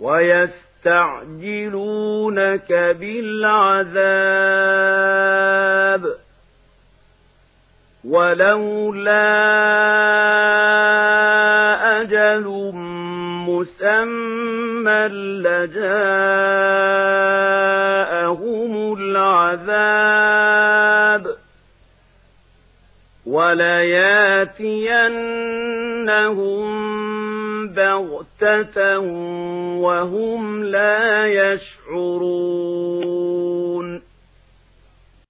ويستعجلونك بالعذاب ولولا أجل مسمى لجاءهم العذاب ولياتينهم بغتة وهم لا يشعرون